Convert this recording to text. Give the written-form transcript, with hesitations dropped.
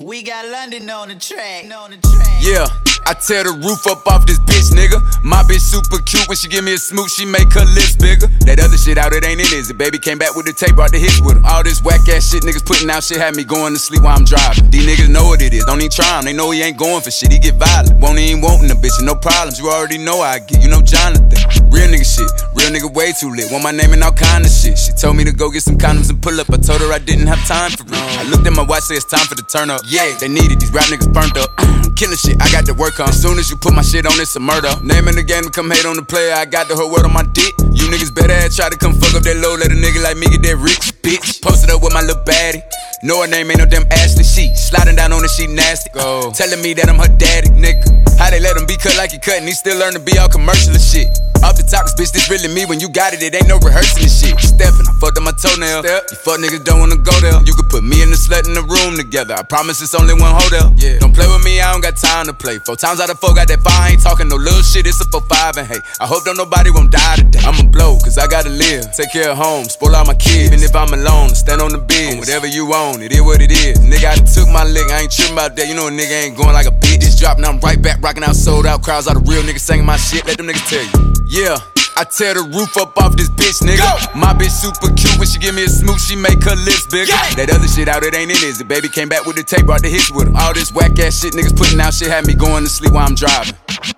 We got London on the track. Yeah, I tear the roof up off this bitch, nigga. My bitch super cute. When she give me a smooch, she make her lips bigger. That other shit out, it ain't it, is it? Baby came back with the tape, brought the hits with her. All this whack ass shit niggas putting out shit had me going to sleep while I'm driving. These niggas know what it is, don't even try him. They know he ain't going for shit, he get violent. Won't even wantin' a bitch and no problems. You already know how I get, you know Jonathan. Real nigga shit, real nigga way too lit. Want my name and all kind of shit. She told me to go get some condoms and pull up. I told her I didn't have time for it. I looked at my watch, said it's time for the turn up. Yeah, they needed these rap niggas burnt up. Killing shit, I got to work on. As soon as you put my shit on, it's a murder. Name in the game to come hate on the player. I got the whole world on my dick. You niggas better have try to come fuck up that low. Let a nigga like me get that rich, bitch. Posted up with my little baddie. Know her name ain't no damn Ashley. She sliding down on it, she nasty. Go. Telling me that I'm her daddy, nigga. How they let him be cut like he cut and he still learn to be all commercial and shit. Off the top, bitch, this really me. When you got it, it ain't no rehearsing and shit. Steppin', I fucked up my toenail. You fuck niggas don't wanna go there. You could put me and the slut in the room together. I promise it's only one hotel. Yeah. Don't play with me, I don't got time to play. 4 times out of 4 got that fire. I ain't talking no little shit, it's a 4-5 and hey, I hope don't nobody won't die today. I'ma blow, cause I gotta live. Take care of home, spoil all my kids. Even if I'm alone, stand on the biz. On whatever you own, it is what it is. Nigga, I done took my lick, I ain't trippin' about that. You know a nigga ain't going like a bitch. Just dropped, now I'm right back, rockin' out, sold out. Crowds, all the real niggas singing my shit, let them niggas tell you. Yeah, I tear the roof up off this bitch, nigga. Go. My bitch super cute. When she give me a smooch, she make her lips bigger. Yeah. That other shit out, it ain't it, is it? Baby came back with the tape, brought the hits with her. All this whack ass shit niggas putting out shit had me going to sleep while I'm driving.